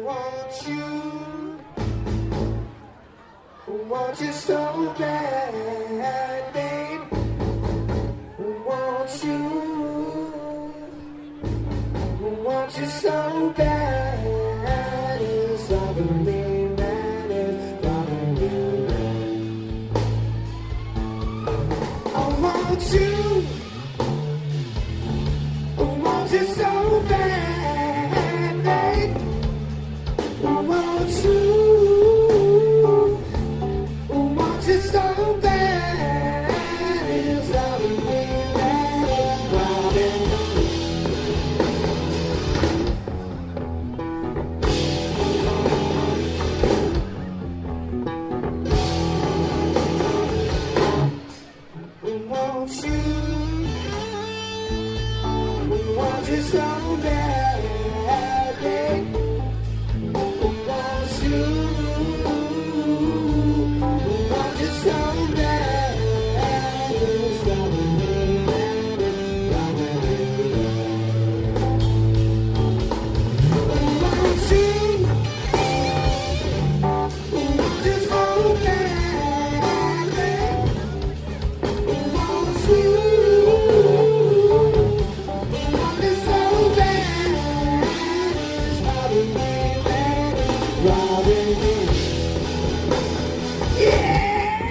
want you. Want you so bad, babe. Want you. Want you so bad. It's driving me mad. It's driving me mad. I want you. Want you so bad, babe. Want you. It's so bad, it's driving me mad, driving want you so bad, babe. Want you. So bad, it's driving me mad, driving me mad. Want you so bad, babe. Want you so bad, it's driving me mad, driving me mad. Yeah.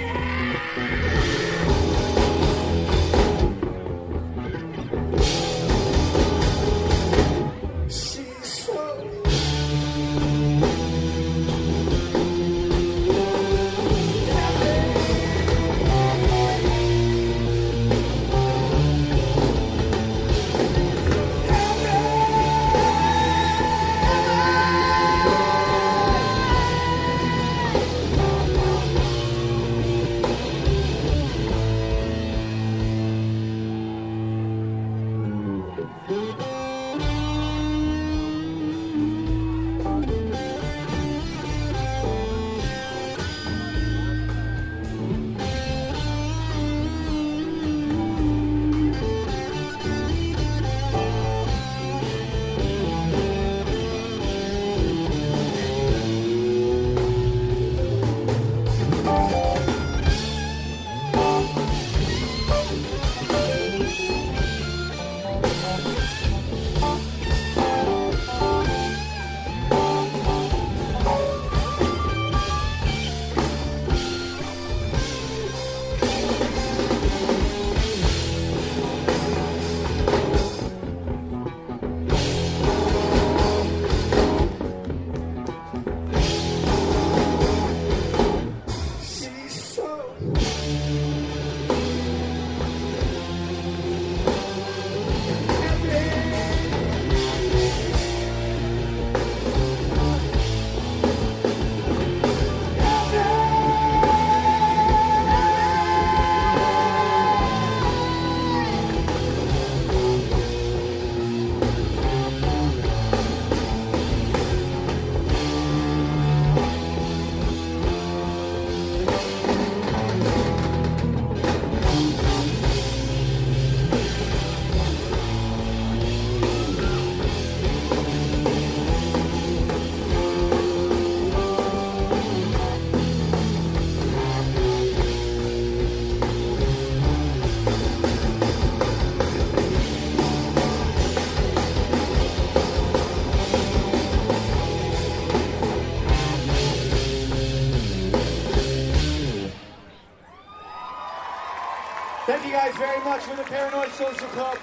Thank you guys very much for the Paranoid Social Club.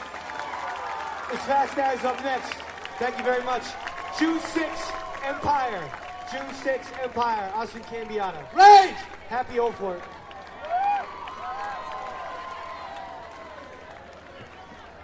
As Fast As up next. Thank you very much. June 6 Empire. June 6 Empire. Austin Cambiano. Rage! Happy O for it.